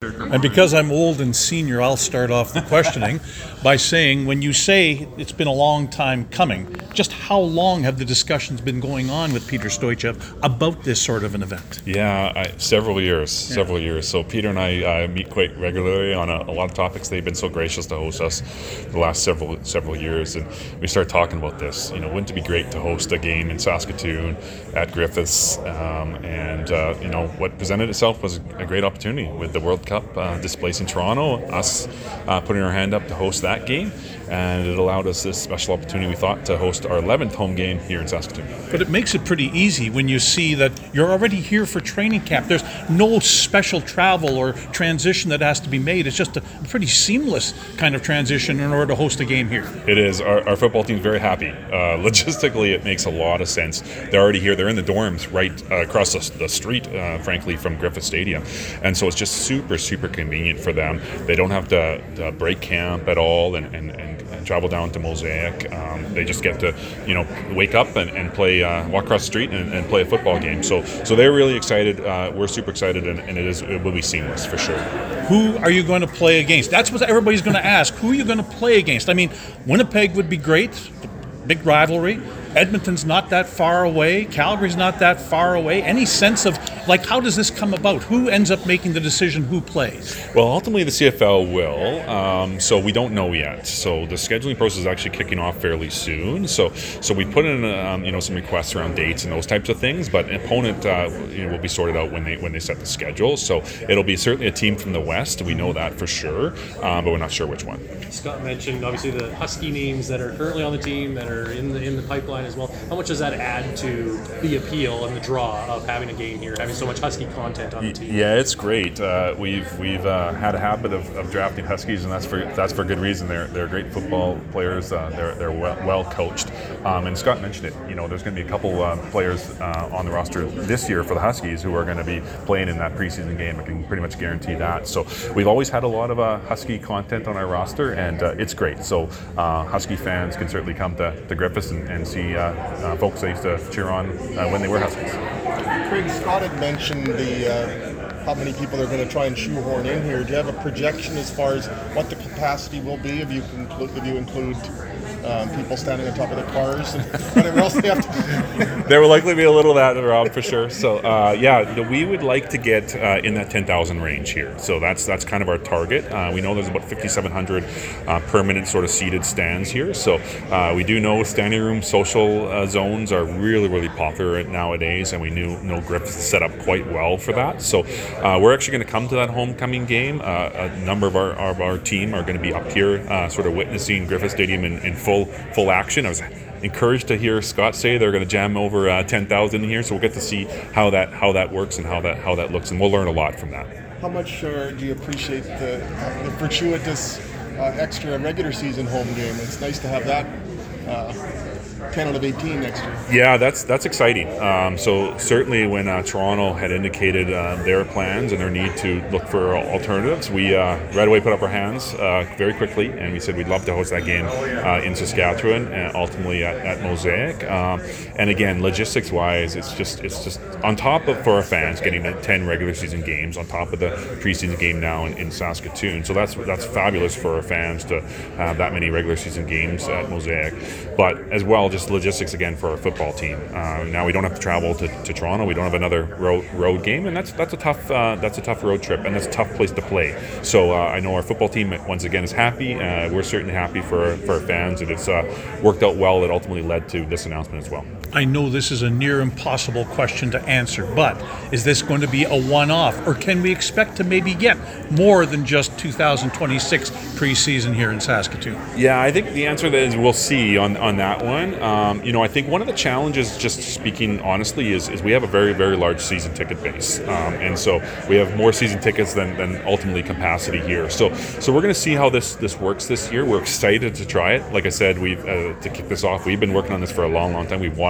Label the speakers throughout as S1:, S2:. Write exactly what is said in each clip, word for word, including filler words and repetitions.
S1: And because I'm old and senior, I'll start off the questioning by saying, when you say it's been a long time coming, just how long have the discussions been going on with Peter Stoichev about this sort of an event?
S2: Yeah, I, several years, yeah. several years. So Peter and I uh, meet quite regularly on a, a lot of topics. They've been so gracious to host us the last several several years, and we started talking about this. You know, wouldn't it be great to host a game in Saskatoon at Griffiths? Um, and uh, you know, what presented itself was a great opportunity with the World Cup uh, displacing Toronto, us uh, putting our hand up to host that game, and it allowed us this special opportunity, we thought, to host our eleventh home game here in Saskatoon.
S1: But it makes it pretty easy when you see that you're already here for training camp. There's no special travel or transition that has to be made. It's just a pretty seamless kind of transition in order to host a game here.
S2: It is. Our, our football team's very happy. Uh, logistically, it makes a lot of sense. They're already here. They're in the dorms right uh, across the, the street, uh, frankly, from Griffith Stadium. And so it's just super, super convenient for them. They don't have to, to break camp at all and, and, and travel down to Mosaic. Um, they just get to, you know, wake up and, and play, uh, walk across the street and, and play a football game. So, so they're really excited. Uh, we're super excited, and, and it is it will be seamless for sure.
S1: Who are you going to play against? That's what everybody's going to ask. Who are you going to play against? I mean, Winnipeg would be great. Big rivalry. Edmonton's not that far away. Calgary's not that far away. Any sense of, like, how does this come about? Who ends up making the decision who plays?
S2: Well, ultimately the C F L will, um, so we don't know yet. So the scheduling process is actually kicking off fairly soon. So so we put in um, you know, some requests around dates and those types of things, but an opponent uh, you know, will be sorted out when they when they set the schedule. So it'll be certainly a team from the West. We know that for sure, um, but we're not sure which one.
S3: Scott mentioned obviously the Husky names that are currently on the team that are in the in the pipeline as well. How much does that add to the appeal and the draw of having a game here, having so much Husky content on the team?
S2: Yeah, it's great. Uh, we've we've uh, had a habit of, of drafting Huskies, and that's for that's for good reason. They're they're great football players. Uh, they're they're well, well coached. Um, and Scott mentioned it. You know, there's going to be a couple uh, players uh, on the roster this year for the Huskies who are going to be playing in that preseason game. I can pretty much guarantee that. So we've always had a lot of uh, Husky content on our roster, and uh, it's great. So uh, Husky fans can certainly come to, to Griffiths and, and see uh, uh, folks they used to cheer on uh, when they were Huskies.
S4: Craig, Scott had mentioned the uh, how many people are going to try and shoehorn in here. Do you have a projection as far as what the capacity will be if you include if you include um, people standing on top of the cars and whatever else they have to do?
S2: There will likely be a little of that around for sure. So uh, yeah, we would like to get uh, in that ten thousand range here. So that's that's kind of our target. Uh, we know there's about fifty-seven hundred uh, permanent sort of seated stands here. So uh, we do know standing room social uh, zones are really, really popular nowadays, and we knew know Griffiths is set up quite well for that. So uh, we're actually going to come to that homecoming game. Uh, a number of our, of our team are going to be up here uh, sort of witnessing Griffith Stadium in, in full full action. I was encouraged to hear Scott say they're going to jam over uh, ten thousand here, so we'll get to see how that how that works and how that how that looks, and we'll learn a lot from that.
S4: How much uh, do you appreciate the, uh, the fortuitous uh, extra regular season home game? It's nice to have that uh, ten out of eighteen next year.
S2: Yeah, that's that's exciting. Um, so certainly when uh, Toronto had indicated uh, their plans and their need to look for alternatives, we uh, right away put up our hands uh, very quickly, and we said we'd love to host that game uh, in Saskatchewan and ultimately at, at Mosaic. Um, and again, logistics-wise, it's just it's just on top of, for our fans, getting the ten regular season games on top of the preseason game now in, in Saskatoon. So that's that's fabulous for our fans to have that many regular season games at Mosaic. But as well, just logistics again for our football team. Uh, now we don't have to travel to, to Toronto. We don't have another road road game, and that's that's a tough uh, that's a tough road trip, and that's a tough place to play. So uh, I know our football team once again is happy. Uh, we're certainly happy for for our fans, and it's uh, worked out well. It ultimately led to this announcement as well.
S1: I know this is a near impossible question to answer, but is this going to be a one-off, or can we expect to maybe get more than just two thousand twenty-six preseason here in Saskatoon?
S2: Yeah, I think the answer is we'll see on, on that one. Um, you know, I think one of the challenges, just speaking honestly, is, is we have a very, very large season ticket base. Um, and so we have more season tickets than, than ultimately capacity here. So so we're going to see how this, this works this year. We're excited to try it. Like I said, we've uh, to kick this off, we've been working on this for a long, long time. We've wanted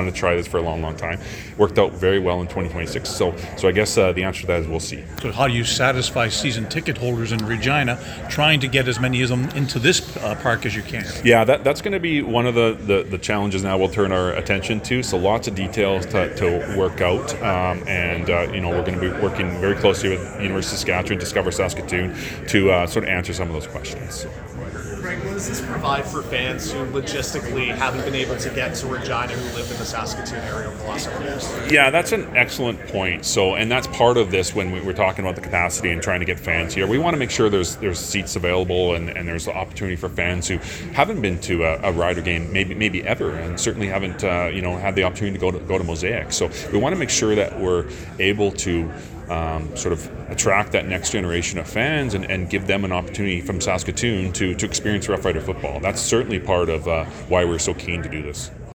S2: wanted to try this for a long, long time. Worked out very well in twenty twenty-six. So, so I guess uh, the answer to that is we'll see.
S1: So how do you satisfy season ticket holders in Regina, trying to get as many of them into this uh, park as you can?
S2: Yeah, that, that's going to be one of the, the, the challenges now we'll turn our attention to. So lots of details to, to work out, um, and uh, you know we're going to be working very closely with University of Saskatchewan, Discover Saskatoon, to uh, sort of answer some of those questions.
S5: Greg, what does this provide for fans who logistically haven't been able to get to Regina, who live in the Saskatoon area over the last couple years?
S2: Yeah, that's an excellent point. So, and that's part of this when we, we're talking about the capacity and trying to get fans here. We want to make sure there's there's seats available and, and there's opportunity for fans who haven't been to a, a Rider game, maybe maybe ever, and certainly haven't uh, you know had the opportunity to go to go to Mosaic. So we want to make sure that we're able to Um, sort of attract that next generation of fans and, and give them an opportunity from Saskatoon to, to experience Rough Rider football. That's certainly part of uh, why we're so keen to do this.